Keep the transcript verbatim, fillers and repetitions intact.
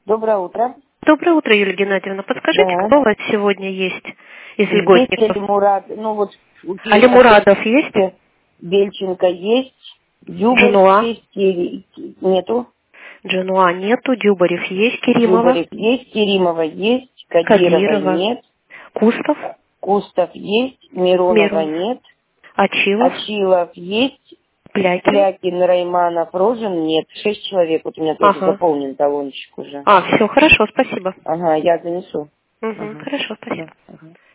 Доброе утро. Доброе утро, Юлия Геннадьевна. Подскажите, Да. кто у вас сегодня есть из Есть льготников? Алимурад, ну вот... Алимурадов есть? Бельченко есть, Дюбарев Джануа? есть, Кири... нету. Джануа нету, Дюбарев есть, Керимова? Дюбарев есть, Керимова есть, Кадирова Кадирова? нет, Кустов? Кустов есть, Миронова Мирон? нет, Ачилов? Achilov есть, Плякин? Плякин, Райманов, Рожин нет. Шесть человек, вот у меня тоже Ага. заполнен талончик уже. А, все, хорошо, спасибо. Ага, я занесу. Угу, Ага. хорошо, спасибо. Да, ага.